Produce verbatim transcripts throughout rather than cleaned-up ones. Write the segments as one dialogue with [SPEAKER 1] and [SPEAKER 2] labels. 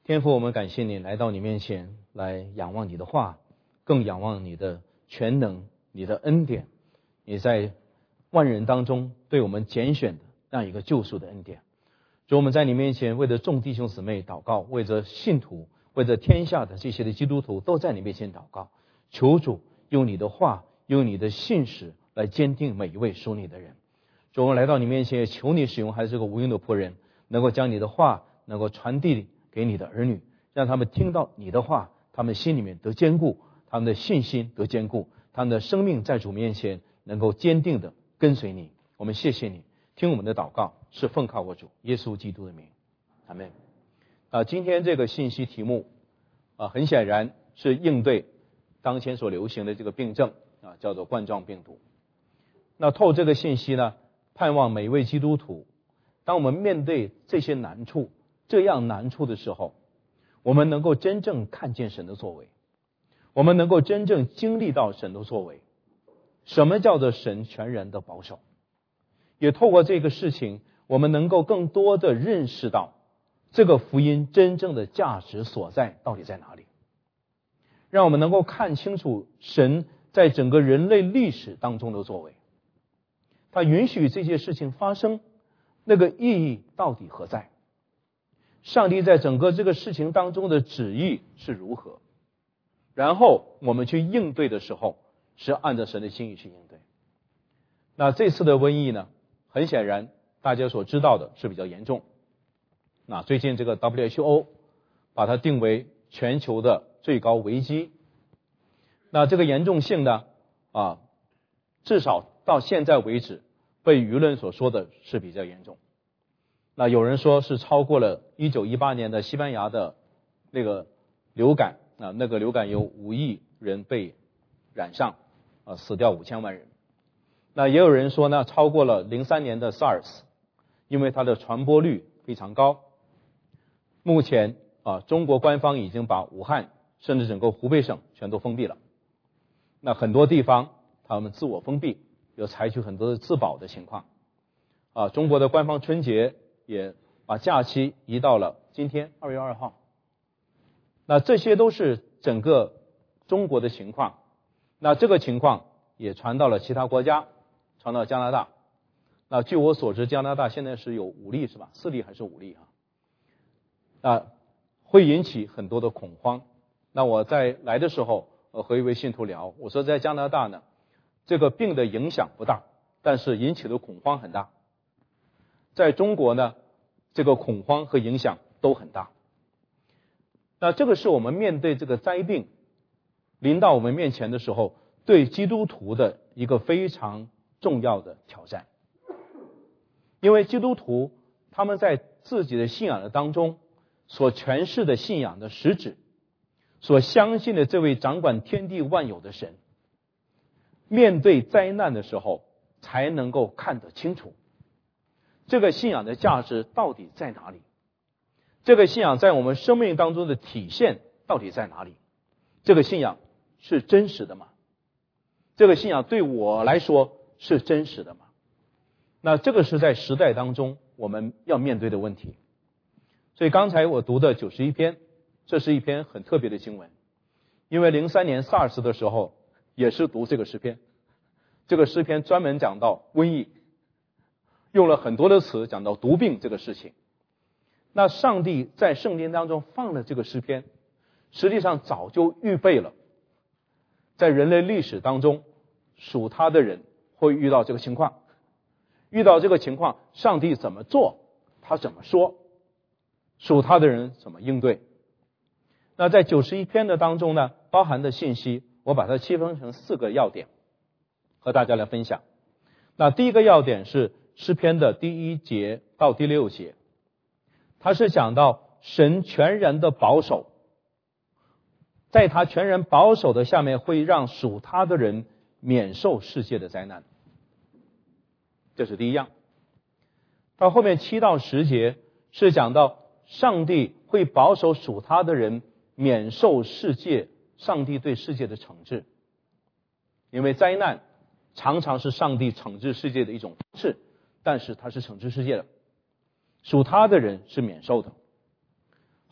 [SPEAKER 1] 天父，我们感谢你来到你面前，来仰望你的话，更仰望你的全能，你的恩典，你在万人当中对我们拣选的那样一个救赎的恩典。主，我们在你面前为着众弟兄姊妹祷告，为着信徒，为着天下的这些的基督徒都在你面前祷告，求主用你的话，用你的信实来坚定每一位属你的人。主，我们来到你面前，也求你使用还是这个无用的仆人，能够将你的话能够传递给你的儿女，让他们听到你的话，他们心里面得坚固，他们的信心得坚固，他们的生命在主面前能够坚定的跟随你。我们谢谢你，听我们的祷告是奉靠我主耶稣基督的名，阿们。啊，今天这个信息题目啊，很显然是应对当前所流行的这个病症啊，叫做冠状病毒。那透这个信息呢，盼望每一位基督徒，当我们面对这些难处这样难处的时候，我们能够真正看见神的作为，我们能够真正经历到神的作为。什么叫做神全然的保守？也透过这个事情，我们能够更多的认识到这个福音真正的价值所在到底在哪里，让我们能够看清楚神在整个人类历史当中的作为，他允许这些事情发生，那个意义到底何在？上帝在整个这个事情当中的旨意是如何？然后我们去应对的时候，是按照神的心意去应对。那这次的瘟疫呢，很显然大家所知道的是比较严重。那最近这个 W H O 把它定为全球的最高危机。那这个严重性呢，啊，至少到现在为止，被舆论所说的是比较严重。那有人说是超过了一九一八年的西班牙的那个流感啊，那个流感有五亿人被染上啊，死掉五千万人。那也有人说呢，超过了零三年的 SARS， 因为它的传播率非常高。目前啊，中国官方已经把武汉甚至整个湖北省全都封闭了。那很多地方他们自我封闭，有采取很多的自保的情况。啊，中国的官方春节也把假期移到了今天二月二号。那这些都是整个中国的情况。那这个情况也传到了其他国家，传到加拿大。那据我所知，加拿大现在是有五例是吧？四例还是五例啊？啊，会引起很多的恐慌。那我在来的时候，呃，和一位信徒聊，我说在加拿大呢，这个病的影响不大，但是引起的恐慌很大。在中国呢，这个恐慌和影响都很大。那这个是我们面对这个灾病临到我们面前的时候，对基督徒的一个非常重要的挑战。因为基督徒他们在自己的信仰的当中所诠释的信仰的实质，所相信的这位掌管天地万有的神，面对灾难的时候才能够看得清楚这个信仰的价值到底在哪里，这个信仰在我们生命当中的体现到底在哪里，这个信仰是真实的吗？这个信仰对我来说是真实的吗？那这个是在时代当中我们要面对的问题。所以刚才我读的九十一篇，这是一篇很特别的经文，因为零三年 SARS 的时候也是读这个诗篇，这个诗篇专门讲到瘟疫，用了很多的词讲到毒病这个事情。那上帝在圣经当中放了这个诗篇，实际上早就预备了，在人类历史当中属他的人会遇到这个情况，遇到这个情况上帝怎么做，他怎么说，属他的人怎么应对。那在九十一篇的当中呢，包含的信息我把它切分成四个要点和大家来分享。那第一个要点是诗篇的第一节到第六节，它是讲到神全然的保守，在他全然保守的下面会让属他的人免受世界的灾难，这是第一样。到后面七到十节是讲到上帝会保守属他的人免受世界上帝对世界的惩治，因为灾难常常是上帝惩治世界的一种方式，但是他是惩治世界的，属他的人是免受的。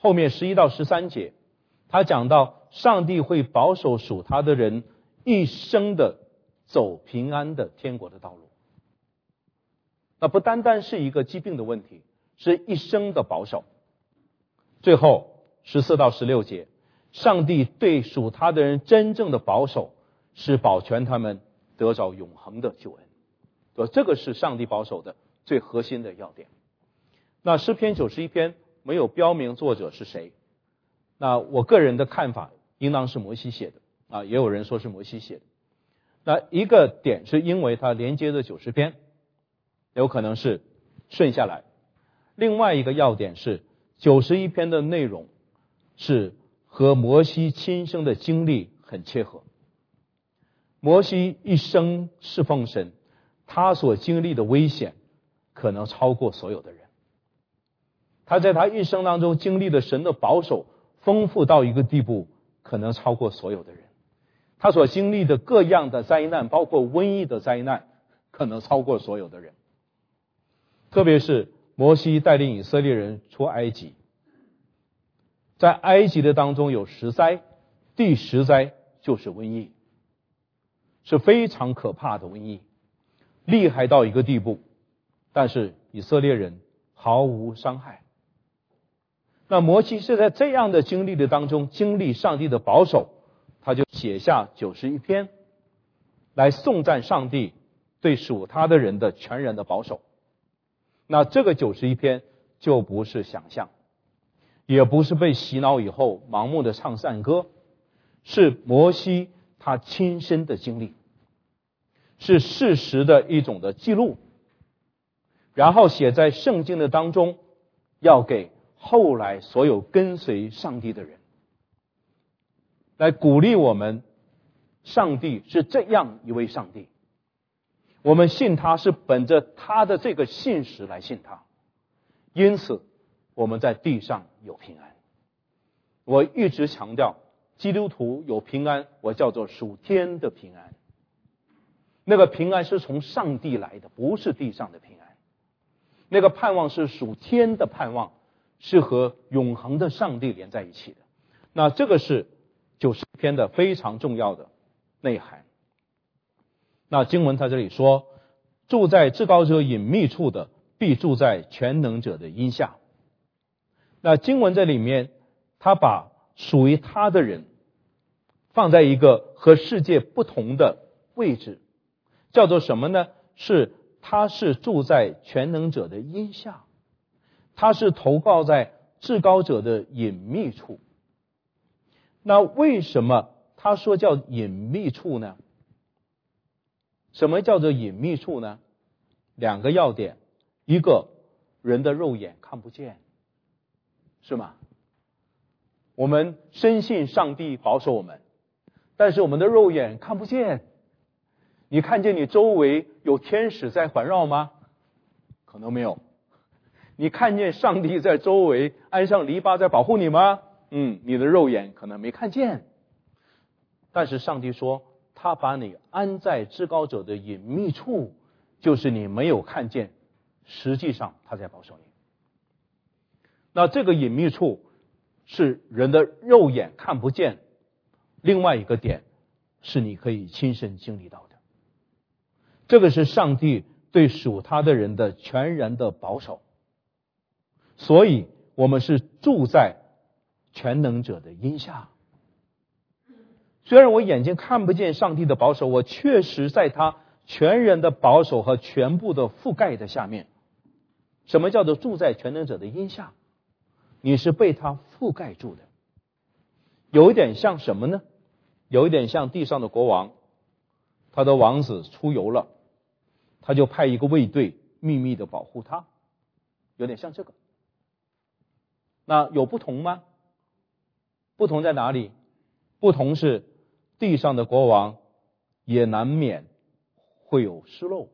[SPEAKER 1] 后面十一到十三节，他讲到上帝会保守属他的人一生的走平安的天国的道路。那不单单是一个疾病的问题，是一生的保守。最后十四到十六节，上帝对属他的人真正的保守是保全他们得着永恒的救恩。所以这个是上帝保守的最核心的要点。那诗篇九十一篇没有标明作者是谁，那我个人的看法应当是摩西写的啊，也有人说是摩西写的。那一个点是因为它连接着九十篇，有可能是顺下来。另外一个要点是九十一篇的内容是和摩西亲身的经历很切合。摩西一生侍奉神，他所经历的危险可能超过所有的人。他在他一生当中经历的神的保守丰富到一个地步，可能超过所有的人。他所经历的各样的灾难，包括瘟疫的灾难，可能超过所有的人。特别是摩西带领以色列人出埃及，在埃及的当中有十灾，第十灾就是瘟疫，是非常可怕的瘟疫，厉害到一个地步，但是以色列人毫无伤害。那摩西是在这样的经历的当中经历上帝的保守，他就写下九十一篇来颂赞上帝对属他的人的全然的保守。那这个九十一篇就不是想象，也不是被洗脑以后盲目的唱赞歌，是摩西他亲身的经历，是事实的一种的记录，然后写在圣经的当中，要给后来所有跟随上帝的人，来鼓励我们，上帝是这样一位上帝，我们信他是本着他的这个信实来信他，因此我们在地上有平安。我一直强调基督徒有平安，我叫做属天的平安，那个平安是从上帝来的，不是地上的平安，那个盼望是属天的盼望，是和永恒的上帝连在一起的。那这个是九十篇的非常重要的内涵。那经文在这里说，住在至高者隐秘处的必住在全能者的荫下。那经文这里面他把属于他的人放在一个和世界不同的位置，叫做什么呢？是他是住在全能者的荫下，他是投靠在至高者的隐秘处。那为什么他说叫隐秘处呢？什么叫做隐秘处呢？两个要点，一个人的肉眼看不见，是吗？我们深信上帝保守我们，但是我们的肉眼看不见。你看见你周围有天使在环绕吗？可能没有。你看见上帝在周围安上篱笆在保护你吗？嗯，你的肉眼可能没看见。但是上帝说他把你安在至高者的隐秘处，就是你没有看见，实际上他在保守你。那这个隐秘处是人的肉眼看不见，另外一个点是你可以亲身经历到的。这个是上帝对属他的人的全然的保守，所以我们是住在全能者的荫下。虽然我眼睛看不见上帝的保守，我确实在他全然的保守和全部的覆盖的下面。什么叫做住在全能者的荫下？你是被他覆盖住的。有一点像什么呢？有一点像地上的国王，他的王子出游了，他就派一个卫队秘密的保护他，有点像这个。那有不同吗？不同在哪里？不同是地上的国王也难免会有失漏，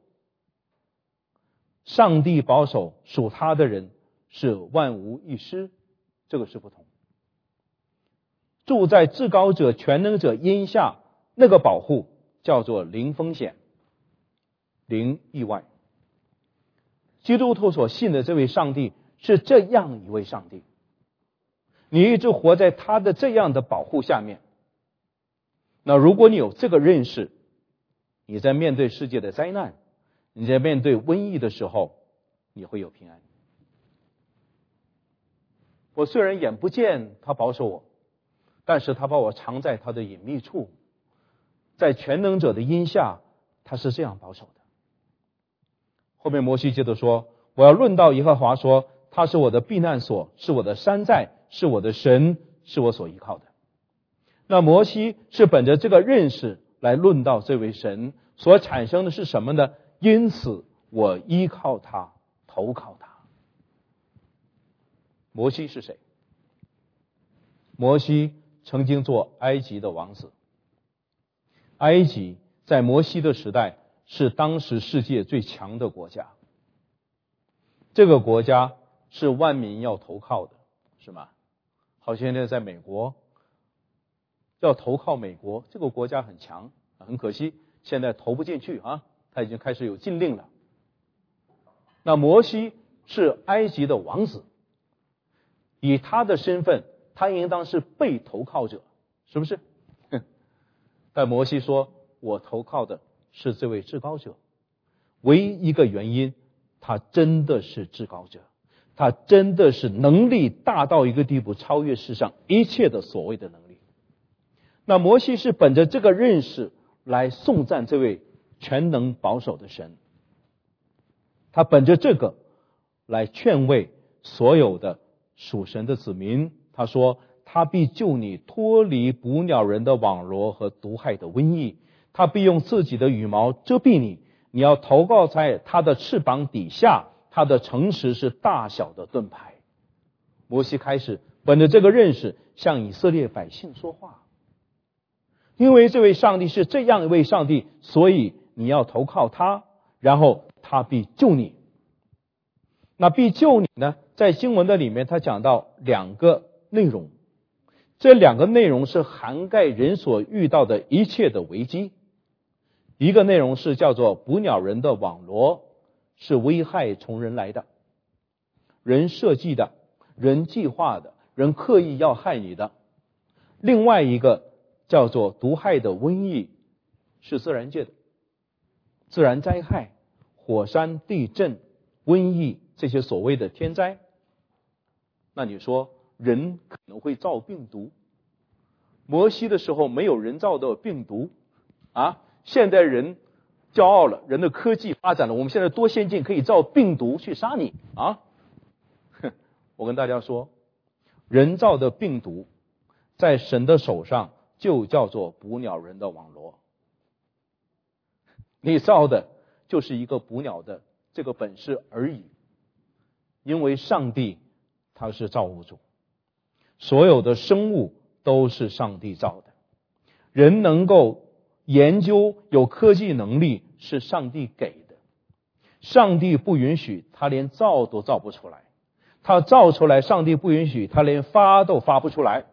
[SPEAKER 1] 上帝保守属他的人是万无一失，这个是不同。住在至高者全能者荫下，那个保护叫做零风险零意外。基督徒所信的这位上帝是这样一位上帝， 你一直活在他的这样的保护下面。那如果你有这个认识，你在面对世界的灾难，你在面对瘟疫的时候，你会有平安。我虽然眼不见他保守我，但是他把我藏在他的隐秘处，在全能者的荫下，他是这样保守的。后面摩西接着说，我要论到耶和华说，他是我的避难所，是我的山寨，是我的神，是我所依靠的。那摩西是本着这个认识来论到这位神，所产生的是什么呢？因此我依靠他，投靠他。摩西是谁？摩西曾经做埃及的王子。埃及在摩西的时代是当时世界最强的国家，这个国家是万民要投靠的，是吗？好，现在在美国要投靠美国，这个国家很强，很可惜现在投不进去啊，他已经开始有禁令了。那摩西是埃及的王子，以他的身份，他应当是被投靠者，是不是？但摩西说，我投靠的是这位至高者。唯一一个原因，他真的是至高者，他真的是能力大到一个地步，超越世上一切的所谓的能力。那摩西是本着这个认识来颂赞这位全能保守的神，他本着这个来劝慰所有的属神的子民。他说，他必救你脱离捕鸟人的网罗和毒害的瘟疫，他必用自己的羽毛遮蔽你，你要投靠在他的翅膀底下，他的诚实是大小的盾牌。摩西开始本着这个认识向以色列百姓说话，因为这位上帝是这样一位上帝，所以你要投靠他，然后他必救你。那必救你呢，在经文的里面他讲到两个内容，这两个内容是涵盖人所遇到的一切的危机。一个内容是叫做捕鸟人的网罗，是危害从人来的，人设计的，人计划的，人刻意要害你的。另外一个叫做毒害的瘟疫，是自然界的，自然灾害，火山、地震、瘟疫，这些所谓的天灾。那你说人可能会造病毒，摩西的时候没有人造的病毒啊！现代人骄傲了，人的科技发展了，我们现在多先进，可以造病毒去杀你啊！我跟大家说，人造的病毒在神的手上就叫做捕鸟人的网罗，你造的就是一个捕鸟的这个本事而已。因为上帝他是造物主，所有的生物都是上帝造的，人能够研究有科技能力是上帝给的，上帝不允许他连造都造不出来，他造出来上帝不允许他连发都发不出来。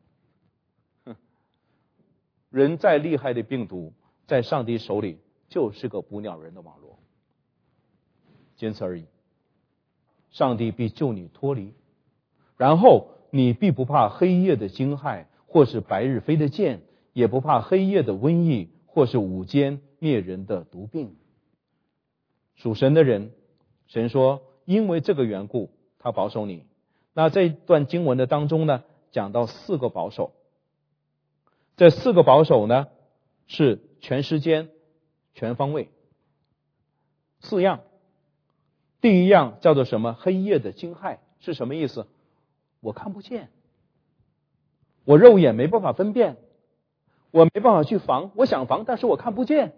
[SPEAKER 1] 人再厉害的病毒在上帝手里就是个捕鸟人的网络，仅此而已。上帝必救你脱离，然后你必不怕黑夜的惊骇，或是白日飞的箭，也不怕黑夜的瘟疫，或是午间灭人的毒病。属神的人，神说因为这个缘故他保守你。那这段经文的当中呢，讲到四个保守，这四个保守呢是全时间全方位，四样。第一样叫做什么？黑夜的惊骇是什么意思？我看不见，我肉眼没办法分辨，我没办法去防，我想防但是我看不见。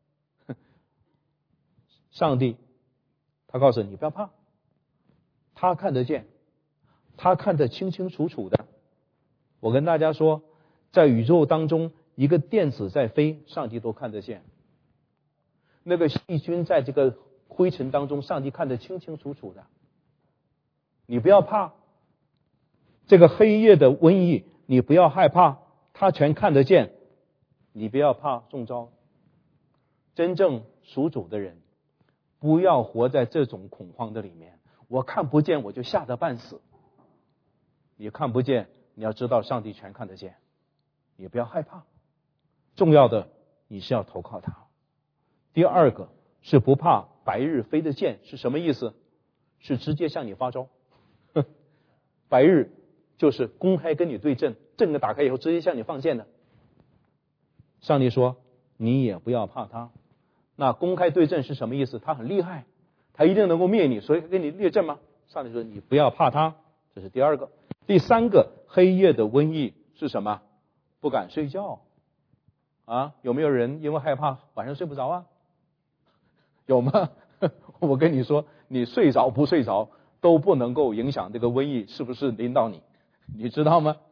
[SPEAKER 1] 上帝他告诉你不要怕，他看得见，他看得清清楚楚的。我跟大家说，在宇宙当中一个电子在飞，上帝都看得见，那个细菌在这个灰尘当中，上帝看得清清楚楚的。你不要怕这个黑夜的瘟疫，你不要害怕，他全看得见，你不要怕中招。真正属主的人不要活在这种恐慌的里面，我看不见我就吓得半死。你看不见你要知道上帝全看得见，也不要害怕。重要的你是要投靠他。第二个是不怕白日飞的箭，是什么意思？是直接向你发招。白日就是公开跟你对阵，阵个打开以后直接向你放箭的。上帝说你也不要怕他。那公开对阵是什么意思？他很厉害，他一定能够灭你，所以跟你列阵吗？上帝说你不要怕他，这是第二个。第三个，黑夜的瘟疫是什么？不敢睡觉啊？有没有人因为害怕晚上睡不着啊？有吗？我跟你说，你睡着不睡着都不能够影响这个瘟疫是不是临到你，你知道吗？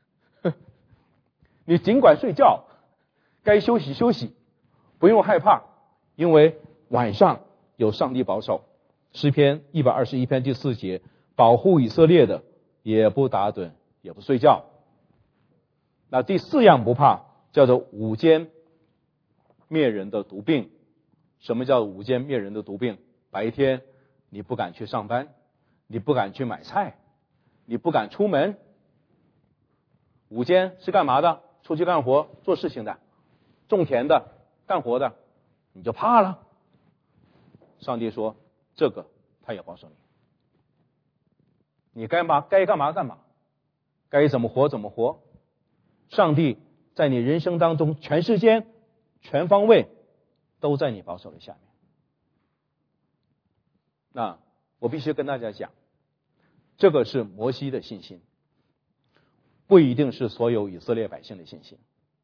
[SPEAKER 1] 你尽管睡觉，该休息休息，不用害怕，因为晚上有上帝保守。诗篇一百二十一篇第四节，保护以色列的也不打盹也不睡觉。那第四样不怕叫做午间灭人的毒病。什么叫午间灭人的毒病？白天你不敢去上班，你不敢去买菜，你不敢出门。午间是干嘛的？出去干活做事情的，种田的，干活的，你就怕了。上帝说这个他也保守你，你该嘛该干嘛干嘛，该怎么活怎么活。上帝在你人生当中全时间全方位都在你保守的下面。那我必须跟大家讲，这个是摩西的信心，不一定是所有以色列百姓的信心。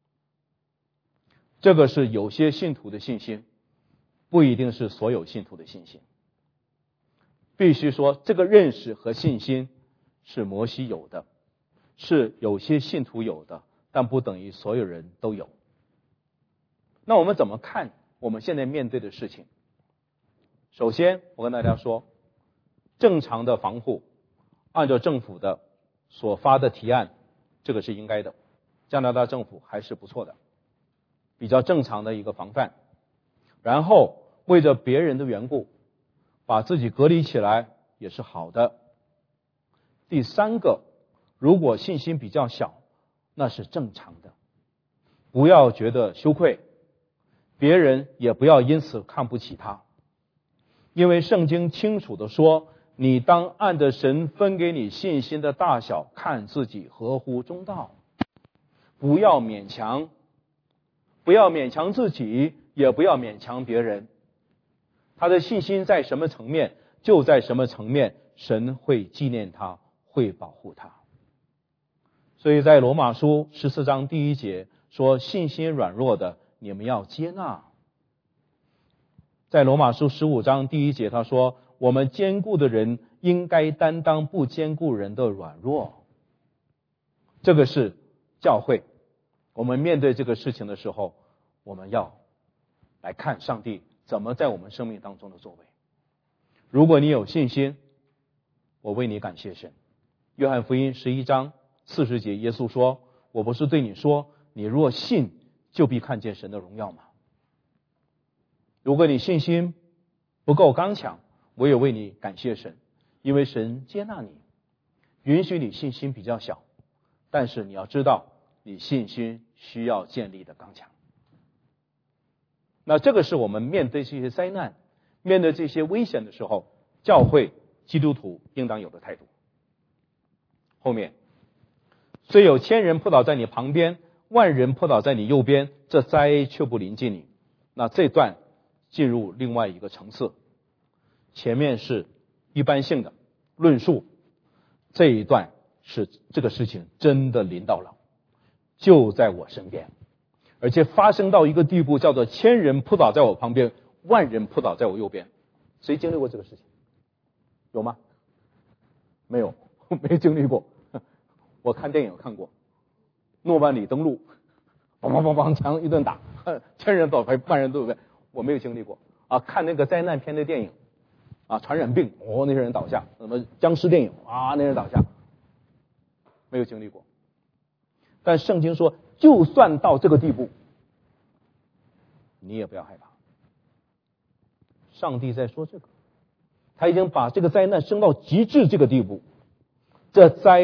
[SPEAKER 1] 这个是有些信徒的信心，不一定是所有信徒的信心。必须说这个认识和信心是摩西有的，是有些信徒有的，但不等于所有人都有。那我们怎么看我们现在面对的事情？首先我跟大家说，正常的防护按照政府的所发的提案，这个是应该的。加拿大政府还是不错的，比较正常的一个防范。然后为着别人的缘故把自己隔离起来也是好的。第三个，如果信心比较小，那是正常的，不要觉得羞愧，别人也不要因此看不起他。因为圣经清楚地说，你当按着神分给你信心的大小看自己合乎中道，不要勉强，不要勉强自己，也不要勉强别人。他的信心在什么层面，就在什么层面，神会纪念他，会保护他。所以在罗马书十四章第一节说，信心软弱的你们要接纳。在罗马书十五章第一节他说，我们坚固的人应该担当不坚固人的软弱。这个是教会，我们面对这个事情的时候，我们要来看上帝怎么在我们生命当中的作为。如果你有信心，我为你感谢神。约翰福音十一章四十节，耶稣说，我不是对你说，你若信就必看见神的荣耀吗？如果你信心不够刚强，我也为你感谢神，因为神接纳你，允许你信心比较小，但是你要知道你信心需要建立的刚强。那这个是我们面对这些灾难，面对这些危险的时候，教会基督徒应当有的态度。后面，虽有千人扑倒在你旁边，万人扑倒在你右边，这灾却不临近你。那这段进入另外一个层次，前面是一般性的论述，这一段是这个事情真的临到了，就在我身边，而且发生到一个地步，叫做千人扑倒在我旁边，万人扑倒在我右边。谁经历过这个事情？有吗？没有，没经历过。我看电影看过，诺曼底登陆，梆梆梆梆枪一顿打，千人倒万人都有。我没有经历过啊，看那个灾难片的电影啊，传染病，哦，那些人倒下，什么僵尸电影啊，那些人倒下，没有经历过。但圣经说，就算到这个地步，你也不要害怕。上帝在说这个，他已经把这个灾难升到极致这个地步，这灾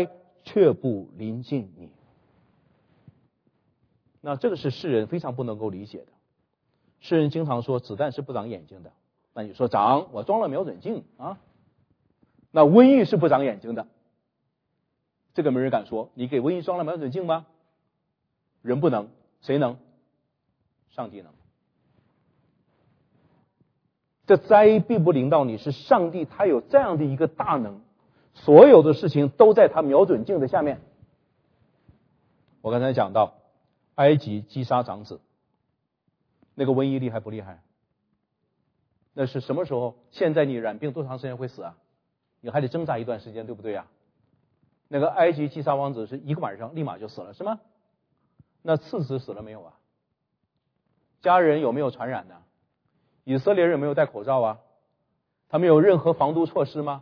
[SPEAKER 1] 却不临近你。那这个是世人非常不能够理解的。世人经常说子弹是不长眼睛的，那你说长，我装了瞄准镜啊。那瘟疫是不长眼睛的，这个没人敢说。你给瘟疫装了瞄准镜吗？人不能，谁能？上帝能。这灾必不临到你，是上帝他有这样的一个大能，所有的事情都在他瞄准镜的下面。我刚才讲到埃及击杀长子，那个瘟疫厉害不厉害？那是什么时候？现在你染病多长时间会死啊？你还得挣扎一段时间，对不对呀？那个埃及击杀王子是一个晚上立马就死了，是吗？那次子死了没有啊？家人有没有传染呢？以色列人有没有戴口罩啊？他们有任何防毒措施吗？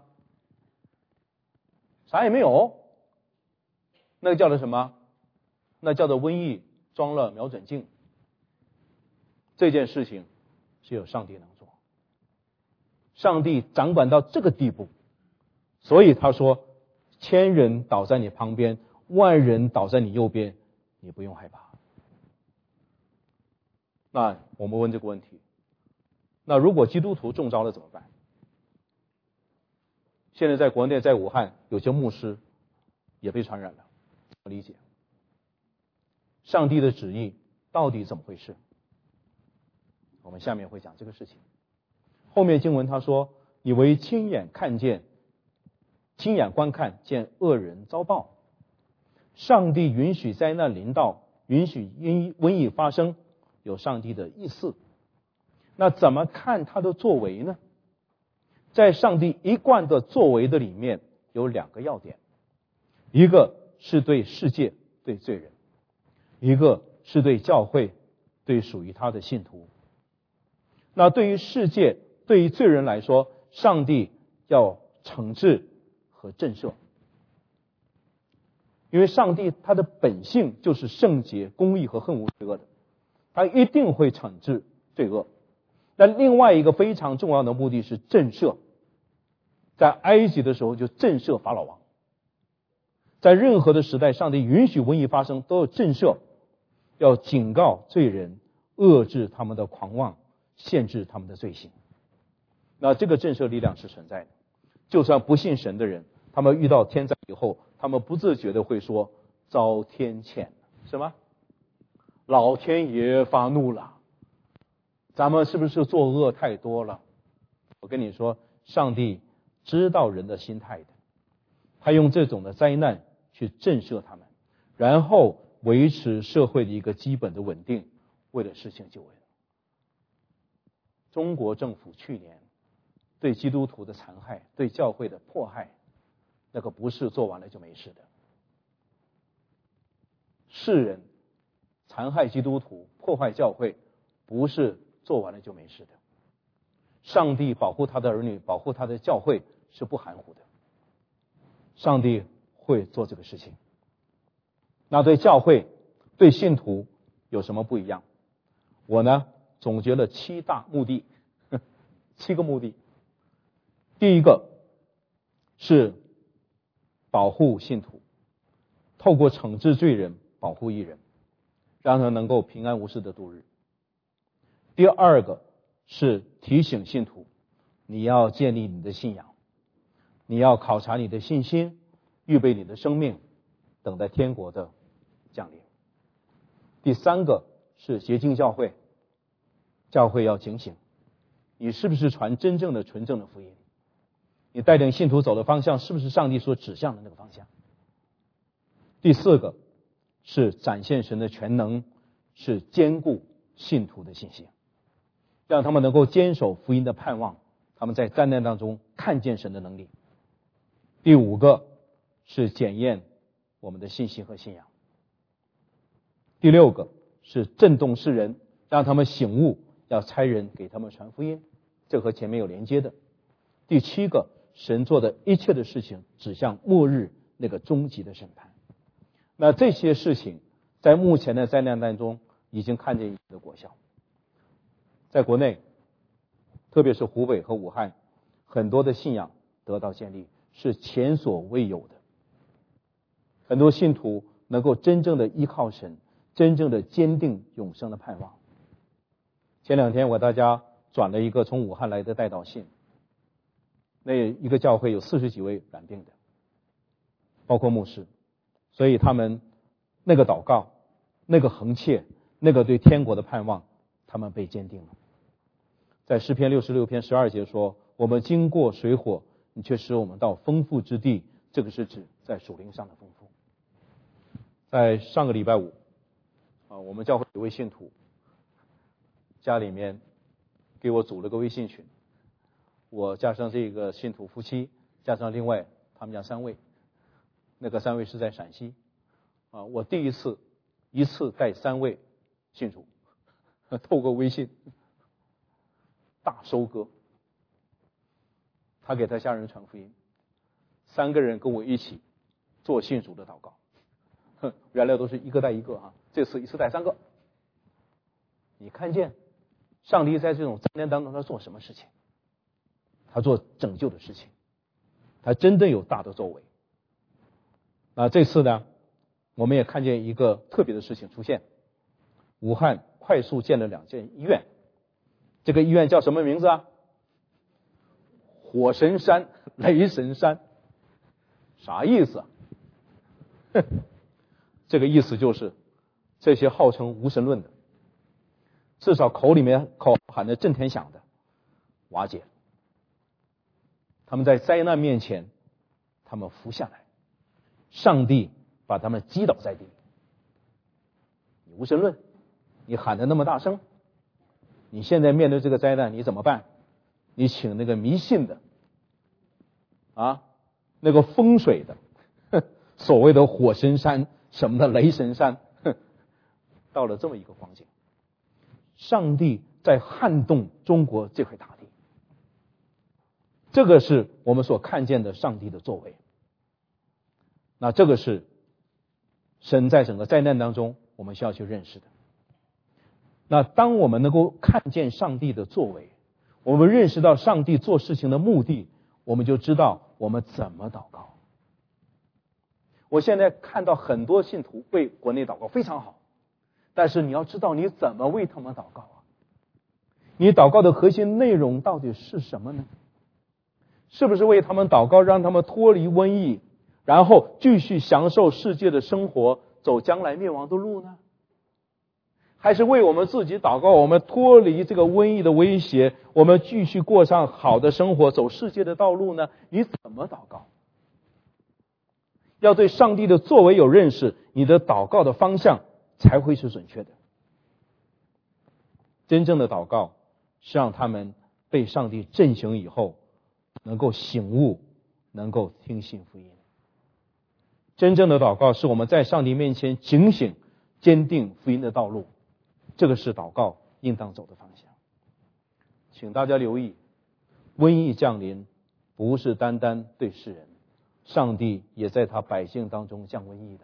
[SPEAKER 1] 啥也没有。那个叫做什么？那叫做瘟疫装了瞄准镜。这件事情只有上帝能做，上帝掌管到这个地步，所以他说千人倒在你旁边，万人倒在你右边，你不用害怕。那我们问这个问题，那如果基督徒中招了怎么办？现在在国内，在武汉有些牧师也被传染了，怎么理解？上帝的旨意到底怎么回事？我们下面会讲这个事情。后面经文他说，你为亲眼看见，亲眼观看见恶人遭报，上帝允许灾难临到，允许瘟疫发生，有上帝的意思。那怎么看他的作为呢？在上帝一贯的作为的里面有两个要点，一个是对世界，对罪人，一个是对教会，对属于他的信徒。那对于世界，对于罪人来说，上帝要惩治和震慑，因为上帝他的本性就是圣洁、公义和恨无罪恶的，他一定会惩治罪恶。但另外一个非常重要的目的是震慑，在埃及的时候就震慑法老王，在任何的时代，上帝允许瘟疫发生都要震慑，要警告罪人，遏制他们的狂妄，限制他们的罪行。那这个震慑力量是存在的，就算不信神的人，他们遇到天灾以后，他们不自觉的会说遭天谴，是吗？老天爷发怒了，咱们是不是作恶太多了？我跟你说，上帝知道人的心态的，他用这种的灾难去震慑他们，然后维持社会的一个基本的稳定，为了事情救人。中国政府去年对基督徒的残害，对教会的迫害，那个不是做完了就没事的。世人残害基督徒，破坏教会，不是做完了就没事的。上帝保护他的儿女，保护他的教会是不含糊的，上帝会做这个事情。那对教会，对信徒有什么不一样？我呢总结了七大目的，七个目的。第一个是保护信徒，透过惩治罪人，保护义人，让他能够平安无事的度日。第二个是提醒信徒，你要建立你的信仰，你要考察你的信心，预备你的生命，等待天国的降临。第三个是洁净教会，教会要警醒，你是不是传真正的纯正的福音？你带领信徒走的方向是不是上帝所指向的那个方向？第四个是展现神的全能，是坚固信徒的信心，让他们能够坚守福音的盼望，他们在灾难当中看见神的能力。第五个是检验我们的信心和信仰。第六个是震动世人，让他们醒悟，要差人给他们传福音，这和前面有连接的。第七个，神做的一切的事情指向末日那个终极的审判。那这些事情在目前的灾难当中已经看见一些的果效。在国内，特别是湖北和武汉，很多的信仰得到建立，是前所未有的。 很多信徒能够真正的依靠神，真正的坚定永生的盼望。前两天我给大家转了一个从武汉来的代祷信，那一个教会有四十几位染病的，包括牧师，所以他们那个祷告，那个恒切，那个对天国的盼望，他们被坚定了。在诗篇六十六篇十二节说，我们经过水火，你却使我们到丰富之地，这个是指在属灵上的丰富。在上个礼拜五啊，我们教会有位信徒家里面给我组了个微信群，我加上这个信徒夫妻，加上另外他们家三位，那个三位是在陕西啊，我第一次一次带三位信徒透过微信大收割，他给他家人传福音，三个人跟我一起做信主的祷告，原来都是一个带一个啊，这次一次带三个。你看见上帝在这种灾难当中他做什么事情？他做拯救的事情，他真正有大的作为。那这次呢，我们也看见一个特别的事情出现，武汉快速建了两间医院，这个医院叫什么名字啊？火神山、雷神山，啥意思啊？这个意思就是这些号称无神论的，至少口里面口喊的震天响的瓦解，他们在灾难面前他们服下来，上帝把他们击倒在地。你无神论，你喊的那么大声，你现在面对这个灾难你怎么办？你请那个迷信的啊，那个风水的所谓的火神山什么的雷神山，到了这么一个光景，上帝在撼动中国这块大地，这个是我们所看见的上帝的作为。那这个是神在整个灾难当中我们需要去认识的。那当我们能够看见上帝的作为，我们认识到上帝做事情的目的，我们就知道我们怎么祷告。我现在看到很多信徒为国内祷告非常好，但是你要知道你怎么为他们祷告啊？你祷告的核心内容到底是什么呢？是不是为他们祷告，让他们脱离瘟疫，然后继续享受世界的生活，走将来灭亡的路呢？还是为我们自己祷告，我们脱离这个瘟疫的威胁，我们继续过上好的生活，走世界的道路呢？你怎么祷告？要对上帝的作为有认识，你的祷告的方向才会是准确的。真正的祷告是让他们被上帝震醒以后能够醒悟，能够听信福音。真正的祷告是我们在上帝面前警醒，坚定福音的道路，这个是祷告应当走的方向。请大家留意，瘟疫降临不是单单对世人，上帝也在他百姓当中降瘟疫的。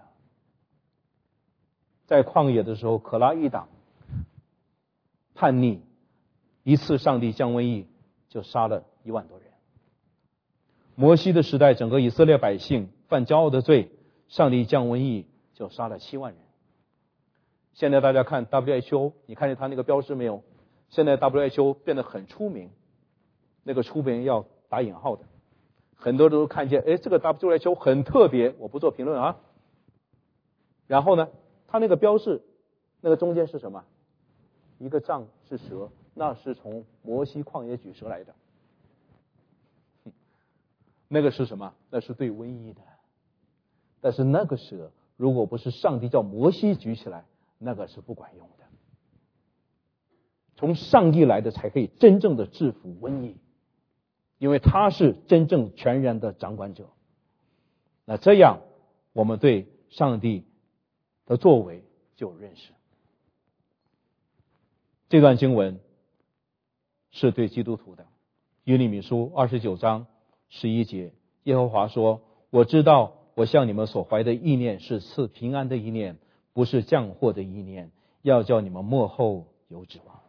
[SPEAKER 1] 在旷野的时候，可拉一党叛逆，一次上帝降瘟疫就杀了一万多人。摩西的时代，整个以色列百姓犯骄傲的罪，上帝降瘟疫就杀了七万人。现在大家看 W H O， 你看见他那个标识没有？现在 W H O 变得很出名，那个出名要打引号的，很多人都看见，哎，这个 W H O 很特别，我不做评论啊。然后呢，他那个标示，那个中间是什么？一个杖是蛇，那是从摩西旷野举蛇来的。那个是什么？那是对瘟疫的。但是那个蛇，如果不是上帝叫摩西举起来，那个是不管用的。从上帝来的才可以真正的制服瘟疫，因为他是真正全然的掌管者。那这样我们对上帝的作为就有认识。这段经文是对基督徒的。耶利米书二十九章十一节，耶和华说，我知道我向你们所怀的意念是赐平安的意念，不是降祸的意念，要叫你们末后有指望。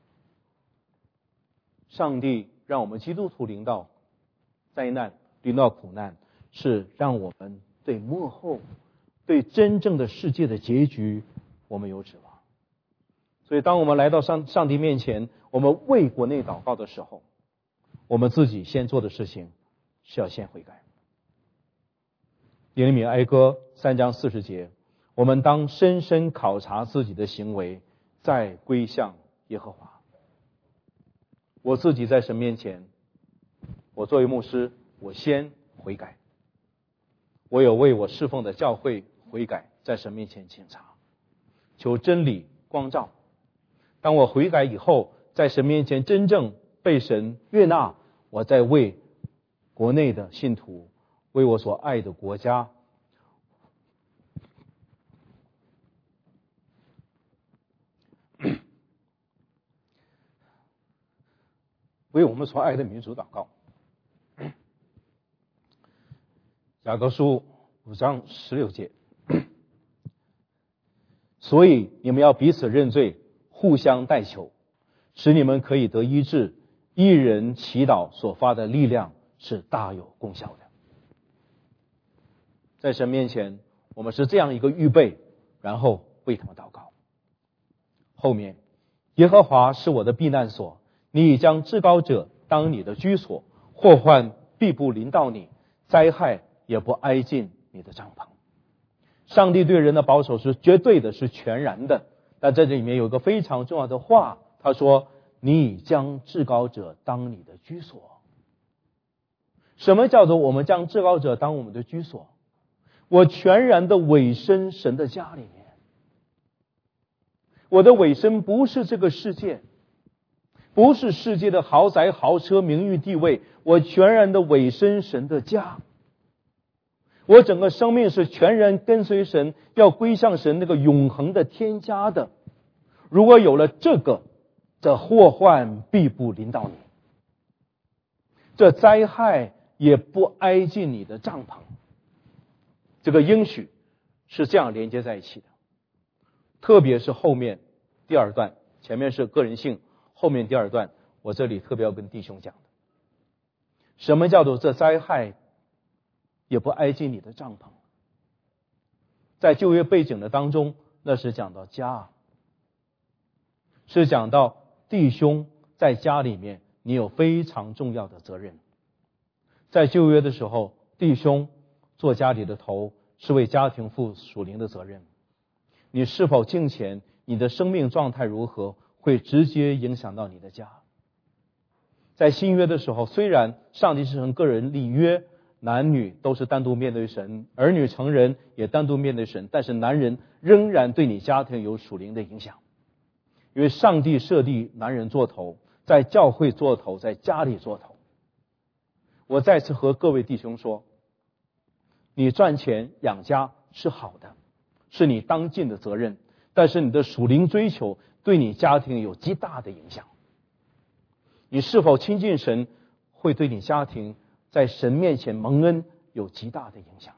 [SPEAKER 1] 上帝让我们基督徒临到灾难，临到苦难，是让我们对末后对真正的世界的结局，我们有指望。所以当我们来到上上帝面前，我们为国内祷告的时候，我们自己先做的事情是要先悔改。耶利米哀歌三章四十节，我们当深深考察自己的行为，再归向耶和华。我自己在神面前，我作为牧师，我先悔改。我有为我侍奉的教会悔改，在神面前检查，求真理光照。当我悔改以后，在神面前真正被神悦纳，我再为国内的信徒，为我所爱的国家，为我们所爱的民族祷告。雅各书五章十六节，所以你们要彼此认罪，互相代求，使你们可以得医治。一人祈祷所发的力量是大有功效的。在神面前，我们是这样一个预备，然后为他们祷告。后面，耶和华是我的避难所，你已将至高者当你的居所，祸患必不临到你，灾害也不挨近你的帐篷。上帝对人的保守是绝对的，是全然的。但在这里面有一个非常重要的话，他说你已将至高者当你的居所。什么叫做我们将至高者当我们的居所？我全然的委身神的家里面。我的委身不是这个世界，不是世界的豪宅豪车名誉地位，我全然的委身神的家。我整个生命是全然跟随神，要归向神那个永恒的天家的。如果有了这个，这祸患必不临到你，这灾害也不挨近你的帐篷。这个应许是这样连接在一起的，特别是后面第二段，前面是个人性，后面第二段我这里特别要跟弟兄讲的。什么叫做这灾害也不挨近你的帐篷？在旧约背景的当中，那是讲到家，是讲到弟兄在家里面你有非常重要的责任。在旧约的时候，弟兄做家里的头，是为家庭负属灵的责任。你是否敬虔，你的生命状态如何，会直接影响到你的家。在新约的时候，虽然上帝是从个人立约，男女都是单独面对神，儿女成人也单独面对神，但是男人仍然对你家庭有属灵的影响。因为上帝设立男人做头，在教会做头，在家里做头。我再次和各位弟兄说，你赚钱养家是好的，是你当尽的责任，但是你的属灵追求对你家庭有极大的影响。你是否亲近神，会对你家庭在神面前蒙恩有极大的影响。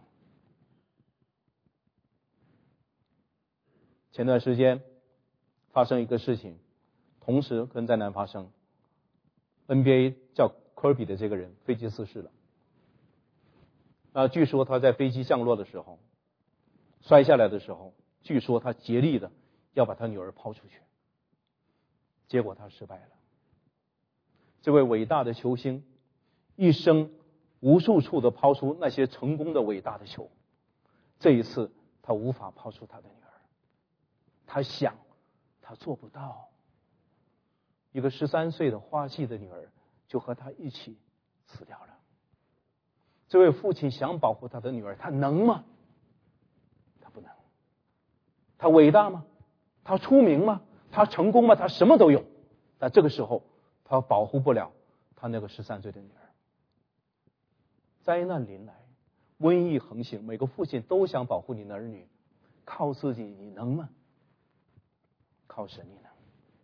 [SPEAKER 1] 前段时间发生一个事情，同时跟在南发生。N B A 叫科比的这个人飞机失事了。啊，据说他在飞机降落的时候，摔下来的时候，据说他竭力的要把他女儿抛出去，结果他失败了。这位伟大的球星，一生无数处的抛出那些成功的伟大的球，这一次他无法抛出他的女儿。他想，他做不到。一个十三岁的花季的女儿就和他一起死掉了。这位父亲想保护他的女儿，他能吗？他不能。他伟大吗？他出名吗？他成功吗？他什么都有。但这个时候他保护不了他那个十三岁的女儿。灾难临来，瘟疫横行，每个父亲都想保护你的儿女，靠自己你能吗？靠神你能。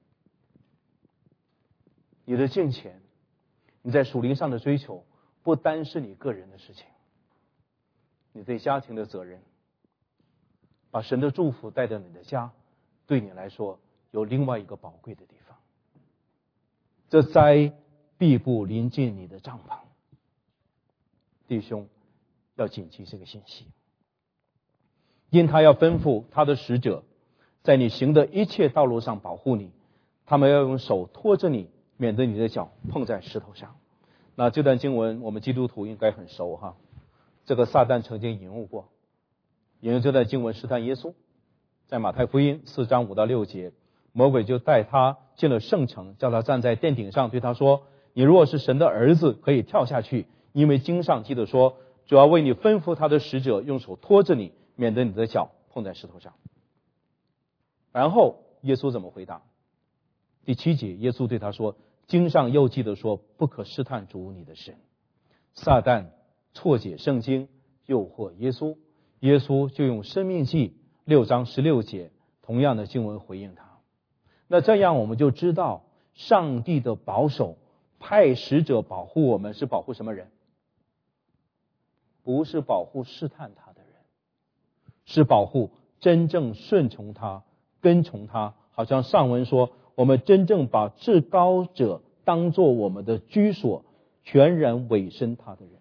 [SPEAKER 1] 你的敬虔，你在属灵上的追求，不单是你个人的事情，你对家庭的责任，把神的祝福带到你的家，对你来说有另外一个宝贵的地方。这灾必不临近你的帐篷。弟兄要谨记这个信息。 因他要吩咐他的使者，在你行的一切道路上保护你，他们要用手托着你，免得你的脚碰在石头上。那这段经文我们基督徒应该很熟哈，这个撒旦曾经引用过，引用这段经文试探耶稣。在马太福音四章五到六节，魔鬼就带他进了圣城，叫他站在殿顶上，对他说，你如果是神的儿子，可以跳下去，因为经上记得说，主要为你吩咐他的使者用手托着你，免得你的脚碰在石头上。然后耶稣怎么回答？第七节，耶稣对他说，经上又记得说，不可试探主你的神。撒旦错解圣经，诱惑耶稣，耶稣就用申命记六章十六节同样的经文回应他。那这样我们就知道，上帝的保守派使者保护我们，是保护什么人？不是保护试探他的人，是保护真正顺从他、跟从他。好像上文说，我们真正把至高者当作我们的居所，全然委身他的人。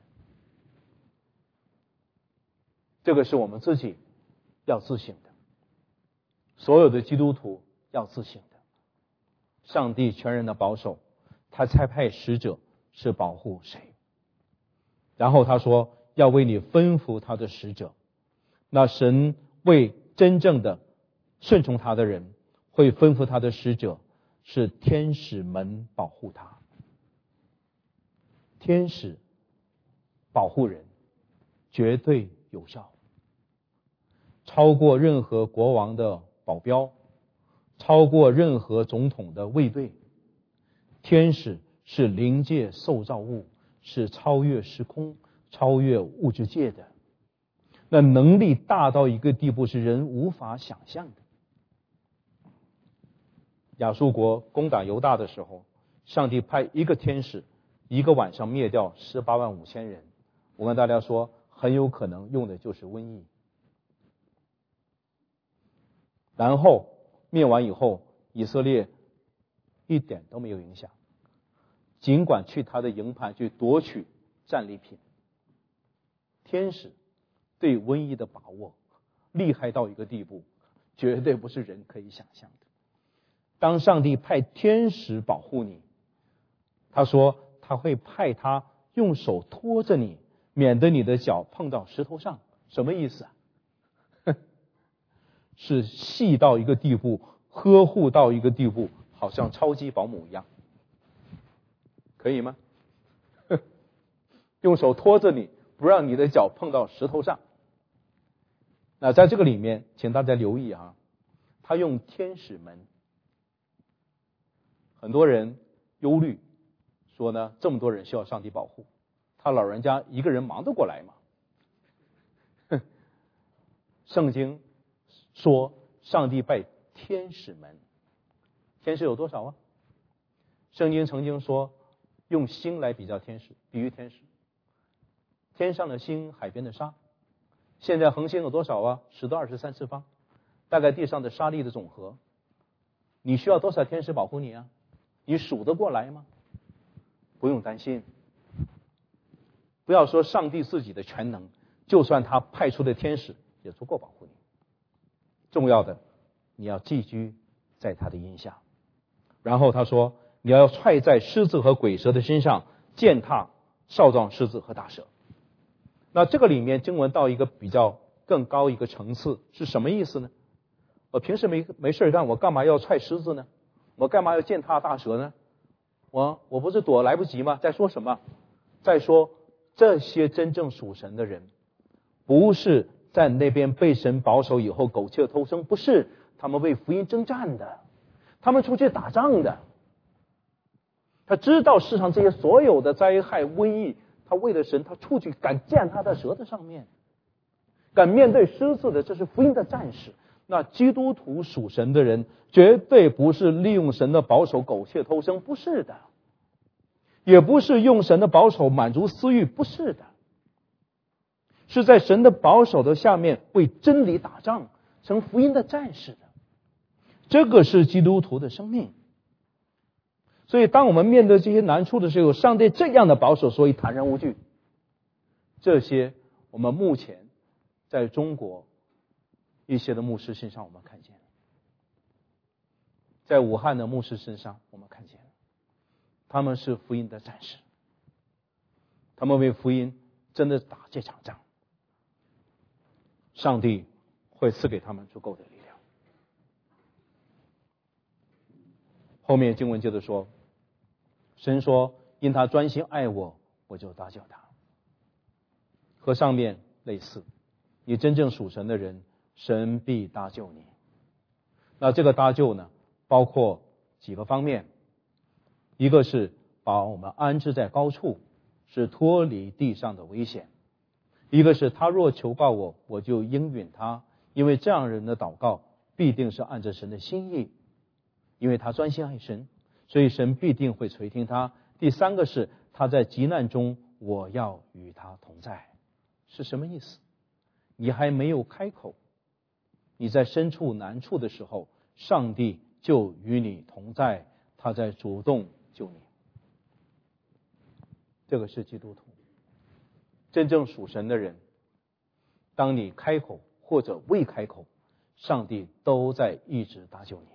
[SPEAKER 1] 这个是我们自己要自省的，所有的基督徒要自省的。上帝全然的保守，他差派使者是保护谁？然后他说要为你吩咐他的使者。那神为真正的顺从他的人，会吩咐他的使者，是天使们保护他。天使保护人绝对有效，超过任何国王的保镖，超过任何总统的卫队。天使是灵界受造物，是超越时空、超越物质界的，那能力大到一个地步是人无法想象的。亚述国攻打犹大的时候，上帝派一个天使一个晚上灭掉十八万五千人。我跟大家说，很有可能用的就是瘟疫。然后灭完以后，以色列一点都没有影响，尽管去他的营盘去夺取战利品。天使对瘟疫的把握厉害到一个地步，绝对不是人可以想象的。当上帝派天使保护你，他说他会派他用手托着你，免得你的脚碰到石头上。什么意思啊？是细到一个地步，呵护到一个地步，好像超级保姆一样，可以吗？用手托着你，不让你的脚碰到石头上。那在这个里面，请大家留意啊，他用天使们。很多人忧虑说呢，这么多人需要上帝保护，他老人家一个人忙得过来吗？圣经说上帝派天使们，天使有多少啊？圣经曾经说用星来比较天使，比喻天使，天上的星，海边的沙。现在恒星有多少啊？十到二十三次方，大概地上的沙粒的总和。你需要多少天使保护你啊？你数得过来吗？不用担心，不要说上帝自己的全能，就算他派出的天使也足够保护你。重要的，你要寄居在他的荫下。然后他说，你要踹在狮子和鬼蛇的身上，践踏少壮狮子和大蛇。那这个里面经文到一个比较更高一个层次，是什么意思呢？我平时没没事干，我干嘛要踹狮子呢？我干嘛要践踏大蛇呢？我我不是躲来不及吗？在说什么？在说这些真正属神的人，不是在那边被神保守以后苟且偷生，不是，他们为福音征战的，他们出去打仗的。他知道世上这些所有的灾害瘟疫，他为了神，他出去敢践踏在蛇的上面，敢面对狮子的，这是福音的战士。那基督徒属神的人，绝对不是利用神的保守苟且偷生，不是的，也不是用神的保守满足私欲，不是的，是在神的保守的下面为真理打仗，成福音的战士的。这个是基督徒的生命。所以当我们面对这些难处的时候，上帝这样的保守，所以坦然无惧。这些我们目前在中国一些的牧师身上我们看见了，在武汉的牧师身上我们看见了，他们是福音的战士，他们为福音真的打这场仗，上帝会赐给他们足够的力量。后面经文接着说，神说因他专心爱我，我就搭救他。和上面类似，你真正属神的人，神必搭救你。那这个搭救呢，包括几个方面，一个是把我们安置在高处，是脱离地上的危险；一个是他若求告我，我就应允他，因为这样人的祷告必定是按着神的心意，因为他专心爱神，所以神必定会垂听他。第三个是他在急难中，我要与他同在。是什么意思？你还没有开口，你在身处难处的时候，上帝就与你同在，他在主动救你。这个是基督徒，真正属神的人，当你开口或者未开口，上帝都在一直搭救你。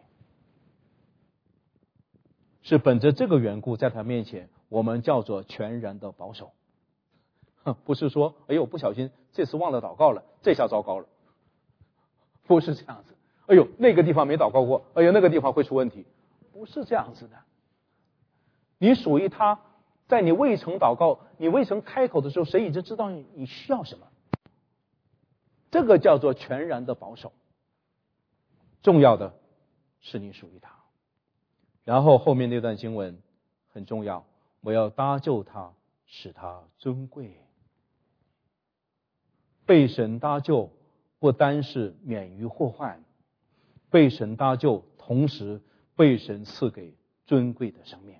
[SPEAKER 1] 是本着这个缘故，在他面前我们叫做全然的保守，不是说哎呦不小心这次忘了祷告了，这下糟糕了，不是这样子。哎呦那个地方没祷告过，哎呦那个地方会出问题，不是这样子的。你属于他，在你未曾祷告，你未曾开口的时候，神已经知道你需要什么，这个叫做全然的保守。重要的是你属于他。然后后面那段经文很重要，我要搭救他，使他尊贵。被神搭救不单是免于祸患，被神搭救同时被神赐给尊贵的生命。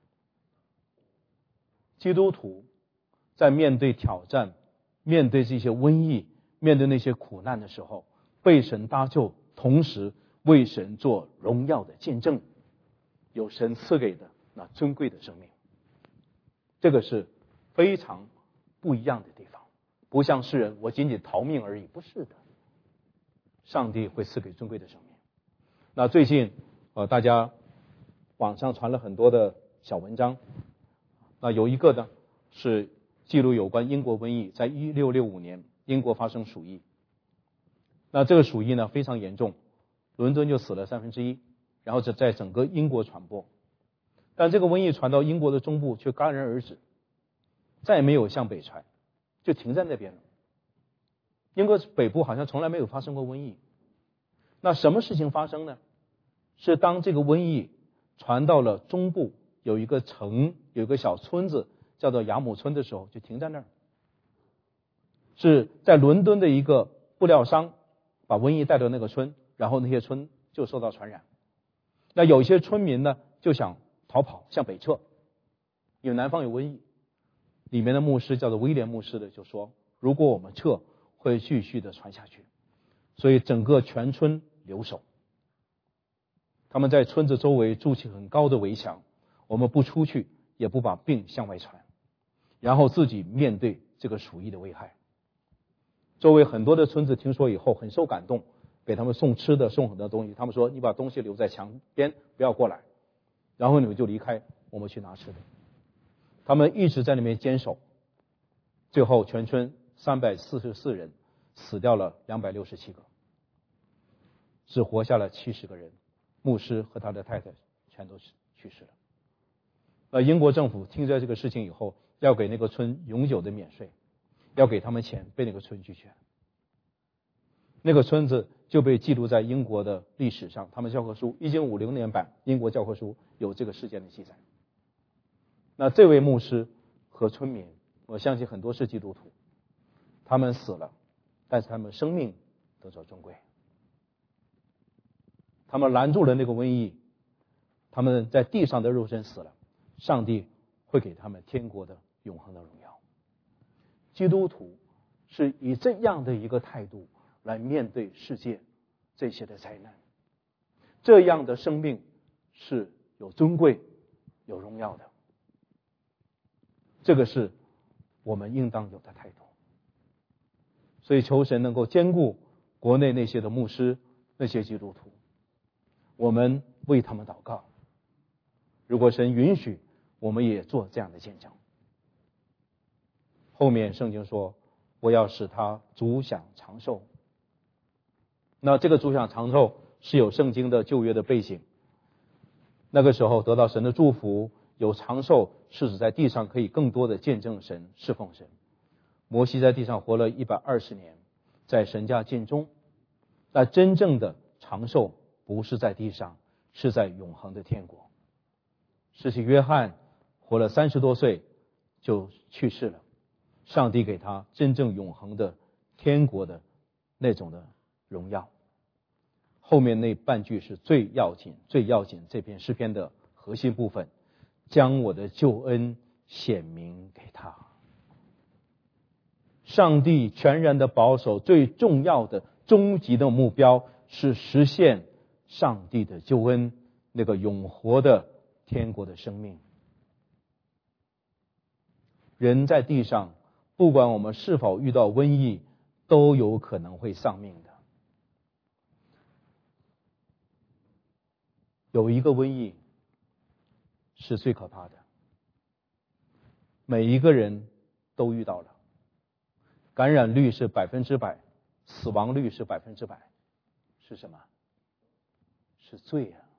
[SPEAKER 1] 基督徒在面对挑战，面对这些瘟疫，面对那些苦难的时候，被神搭救，同时为神做荣耀的见证，有神赐给的那尊贵的生命。这个是非常不一样的地方，不像世人我仅仅逃命而已，不是的，上帝会赐给尊贵的生命。那最近呃，大家网上传了很多的小文章，那有一个呢是记录有关英国瘟疫，在一六六五年英国发生鼠疫，那这个鼠疫呢非常严重，伦敦就死了三分之一，然后在整个英国传播。但这个瘟疫传到英国的中部却戛然而止，再也没有向北传，就停在那边了。英国北部好像从来没有发生过瘟疫。那什么事情发生呢？是当这个瘟疫传到了中部，有一个城，有一个小村子叫做雅姆村的时候，就停在那儿。是在伦敦的一个布料商把瘟疫带到那个村，然后那些村就受到传染。那有些村民呢就想逃跑，向北撤，因为南方有瘟疫。里面的牧师叫做威廉牧师的就说，如果我们撤，会继续的传下去，所以整个全村留守。他们在村子周围筑起很高的围墙，我们不出去，也不把病向外传，然后自己面对这个鼠疫的危害。周围很多的村子听说以后很受感动，给他们送吃的，送很多东西。他们说你把东西留在墙边，不要过来，然后你们就离开，我们去拿吃的。他们一直在那边坚守，最后全村三百四十四人，死掉了两百六十七个，只活下了七十个人，牧师和他的太太全都是去世了。呃，英国政府听说这个事情以后，要给那个村永久的免税，要给他们钱，被那个村拒绝。那个村子就被记录在英国的历史上，他们教科书一九五零年版英国教科书有这个事件的记载。那这位牧师和村民，我相信很多是基督徒，他们死了，但是他们生命得着尊贵。他们拦住了那个瘟疫，他们在地上的肉身死了，上帝会给他们天国的永恒的荣耀。基督徒是以这样的一个态度来面对世界这些的灾难，这样的生命是有尊贵有荣耀的，这个是我们应当有的态度。所以求神能够坚固国内那些的牧师，那些基督徒，我们为他们祷告。如果神允许，我们也做这样的见证。后面圣经说，我要使他足享长寿。那这个足享长寿是有圣经的旧约的背景。那个时候得到神的祝福，有长寿，是指在地上可以更多的见证神、侍奉神。摩西在地上活了一百二十年，在神家尽忠。那真正的长寿不是在地上，是在永恒的天国。施洗约翰活了三十多岁就去世了，上帝给他真正永恒的天国的那种的荣耀。后面那半句是最要紧最要紧这篇诗篇的核心部分，将我的救恩显明给他。上帝全然的保守，最重要的终极的目标是实现上帝的救恩，那个永活的天国的生命。人在地上，不管我们是否遇到瘟疫，都有可能会丧命的。有一个瘟疫是最可怕的，每一个人都遇到了，感染率是百分之百，死亡率是百分之百，是什么？是罪啊！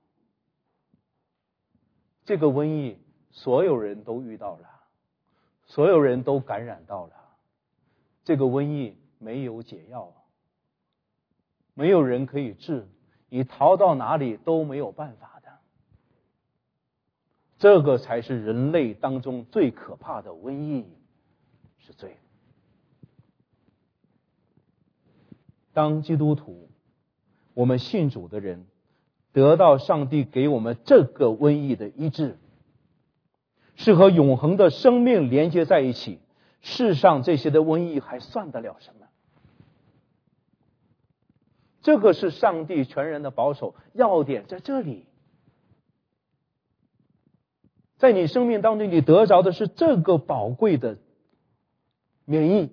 [SPEAKER 1] 这个瘟疫所有人都遇到了，所有人都感染到了。这个瘟疫没有解药，没有人可以治，你逃到哪里都没有办法的。这个才是人类当中最可怕的瘟疫，是罪。当基督徒，我们信主的人得到上帝给我们这个瘟疫的医治，是和永恒的生命连接在一起，世上这些的瘟疫还算得了什么？这个是上帝全然的保守，要点在这里。在你生命当中，你得着的是这个宝贵的免疫，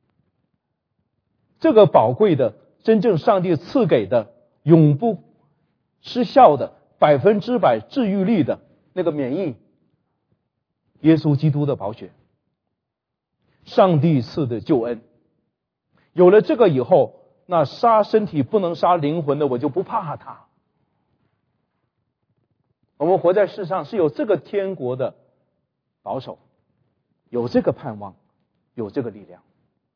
[SPEAKER 1] 这个宝贵的真正上帝赐给的永不失效的百分之百治愈力的那个免疫，耶稣基督的宝血，上帝赐的救恩。有了这个以后，那杀身体不能杀灵魂的，我就不怕他。我们活在世上是有这个天国的保守，有这个盼望，有这个力量。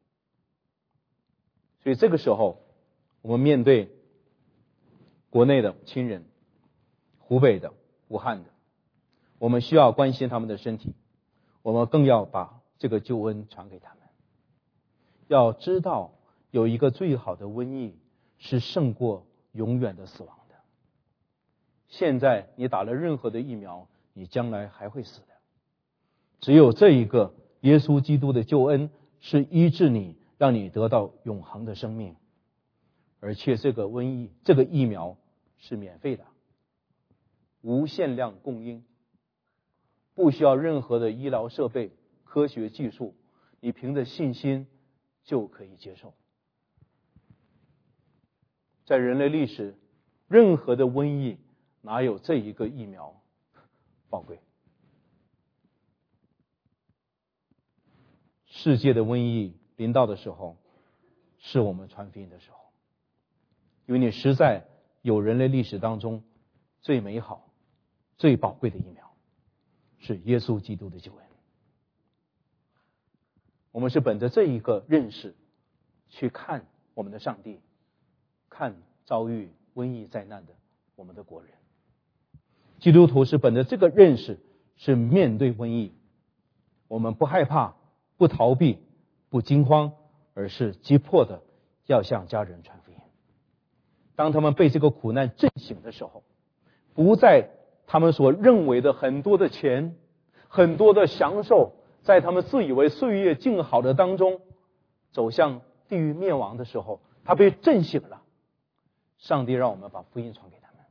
[SPEAKER 1] 所以这个时候，我们面对国内的亲人，湖北的、武汉的，我们需要关心他们的身体，我们更要把这个救恩传给他们。要知道有一个最好的瘟疫是胜过永远的死亡的。现在你打了任何的疫苗，你将来还会死的。只有这一个耶稣基督的救恩是医治你，让你得到永恒的生命。而且这个瘟疫，这个疫苗是免费的，无限量供应，不需要任何的医疗设备、科学技术，你凭着信心就可以接受。在人类历史，任何的瘟疫哪有这一个疫苗宝贵？世界的瘟疫临到的时候，是我们传福音的时候，因为你实在有人类历史当中最美好、最宝贵的疫苗，是耶稣基督的救恩。我们是本着这一个认识去看我们的上帝，看遭遇瘟疫灾难的我们的国人。基督徒是本着这个认识，是面对瘟疫，我们不害怕、不逃避、不惊慌，而是急迫的要向家人传福音。当他们被这个苦难震醒的时候，不在他们所认为的很多的钱、很多的享受，在他们自以为岁月静好的当中走向地狱灭亡的时候，他被震醒了。上帝让我们把福音传给他们，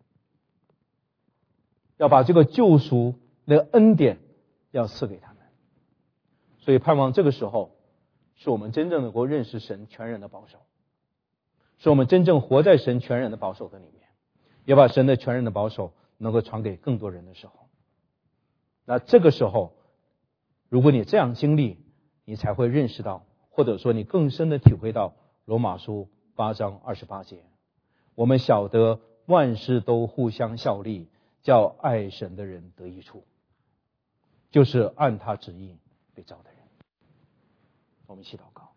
[SPEAKER 1] 要把这个救赎的恩典要赐给他们。所以盼望这个时候是我们真正能够认识神全然的保守。 使我们真正活在神全然的保守的里面，也把神的全然的保守能够传给更多人的时候，那这个时候，如果你这样经历，你才会认识到，或者说你更深的体会到罗马书八章二十八节，我们晓得万事都互相效力，叫爱神的人得益处，就是按他旨意被召的人。我们一起祷告。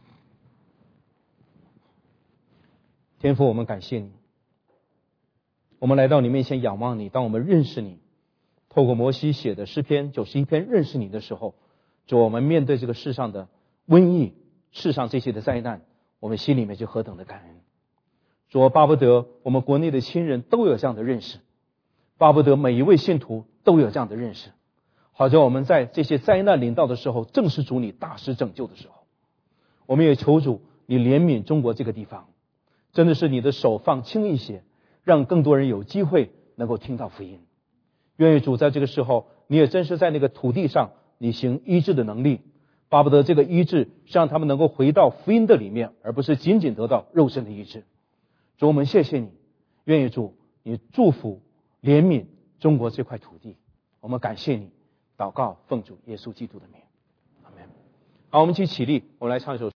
[SPEAKER 1] 天父，我们感谢你，我们来到你面前仰望你。当我们认识你，透过摩西写的诗篇九十一篇认识你的时候，主，我们面对这个世上的瘟疫，世上这些的灾难，我们心里面就何等的感恩。主，巴不得我们国内的亲人都有这样的认识，巴不得每一位信徒都有这样的认识，好叫我们在这些灾难临到的时候，正是主你大施拯救的时候。我们也求主你怜悯中国这个地方，真的是你的手放轻一些，让更多人有机会能够听到福音。愿意主在这个时候，你也真是在那个土地上你行医治的能力，巴不得这个医治是让他们能够回到福音的里面，而不是仅仅得到肉身的医治。主，我们谢谢你，愿意主你祝福怜悯中国这块土地，我们感谢你，祷告奉主耶稣基督的名，阿们。好，我们一起起立，我们来唱一首